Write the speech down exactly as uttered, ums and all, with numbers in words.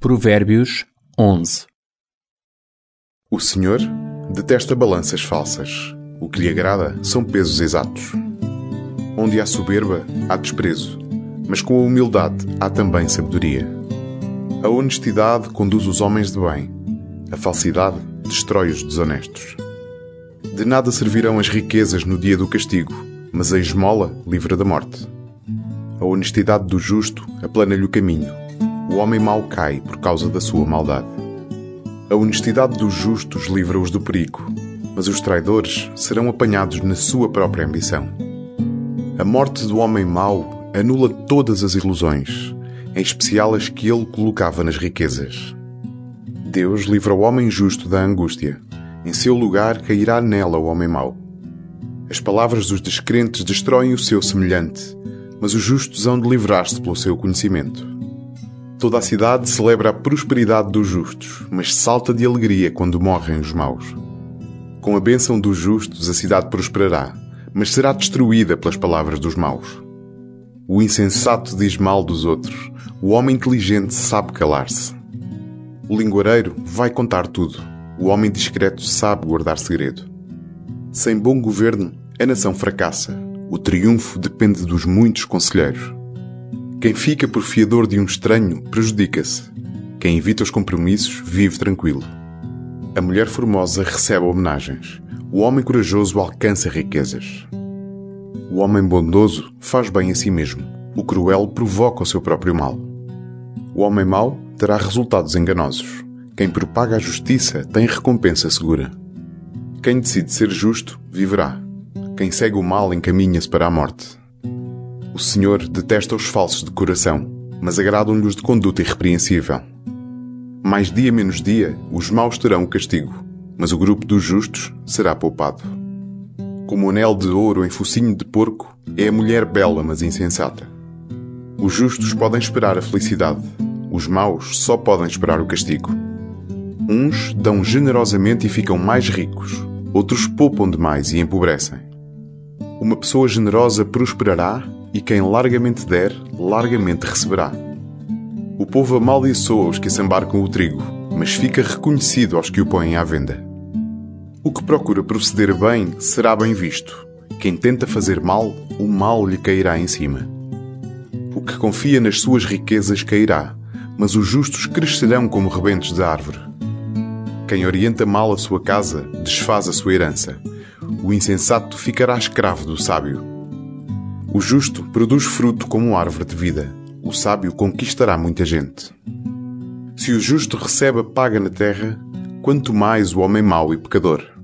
Provérbios onze. O Senhor detesta balanças falsas. O que lhe agrada são pesos exatos. Onde há soberba, há desprezo, mas com a humildade há também sabedoria. A honestidade conduz os homens de bem. A falsidade destrói os desonestos. De nada servirão as riquezas no dia do castigo, mas a esmola livra da morte. A honestidade do justo aplana-lhe o caminho. O homem mau cai por causa da sua maldade. A honestidade dos justos livra-os do perigo, mas os traidores serão apanhados na sua própria ambição. A morte do homem mau anula todas as ilusões, em especial as que ele colocava nas riquezas. Deus livra o homem justo da angústia. Em seu lugar cairá nela o homem mau. As palavras dos descrentes destroem o seu semelhante, mas os justos hão de livrar-se pelo seu conhecimento. Toda a cidade celebra a prosperidade dos justos, mas salta de alegria quando morrem os maus. Com a bênção dos justos a cidade prosperará, mas será destruída pelas palavras dos maus. O insensato diz mal dos outros, o homem inteligente sabe calar-se. O linguareiro vai contar tudo, o homem discreto sabe guardar segredo. Sem bom governo, a nação fracassa, o triunfo depende dos muitos conselheiros. Quem fica por fiador de um estranho prejudica-se. Quem evita os compromissos vive tranquilo. A mulher formosa recebe homenagens. O homem corajoso alcança riquezas. O homem bondoso faz bem a si mesmo. O cruel provoca o seu próprio mal. O homem mau terá resultados enganosos. Quem propaga a justiça tem recompensa segura. Quem decide ser justo, viverá. Quem segue o mal encaminha-se para a morte. O Senhor detesta os falsos de coração, mas agradam-lhe os de conduta irrepreensível. Mais dia menos dia, os maus terão o castigo, mas o grupo dos justos será poupado. Como o anel de ouro em focinho de porco, é a mulher bela, mas insensata. Os justos podem esperar a felicidade, os maus só podem esperar o castigo. Uns dão generosamente e ficam mais ricos, outros poupam demais e empobrecem. Uma pessoa generosa prosperará, e quem largamente der, largamente receberá. O povo amaldiçoa os que assambarcam o trigo, mas fica reconhecido aos que o põem à venda. O que procura proceder bem será bem visto. Quem tenta fazer mal, o mal lhe cairá em cima. O que confia nas suas riquezas cairá, mas os justos crescerão como rebentos de árvore. Quem orienta mal a sua casa, desfaz a sua herança. O insensato ficará escravo do sábio. O justo produz fruto como árvore de vida. O sábio conquistará muita gente. Se o justo recebe a paga na terra, quanto mais o homem mau e pecador.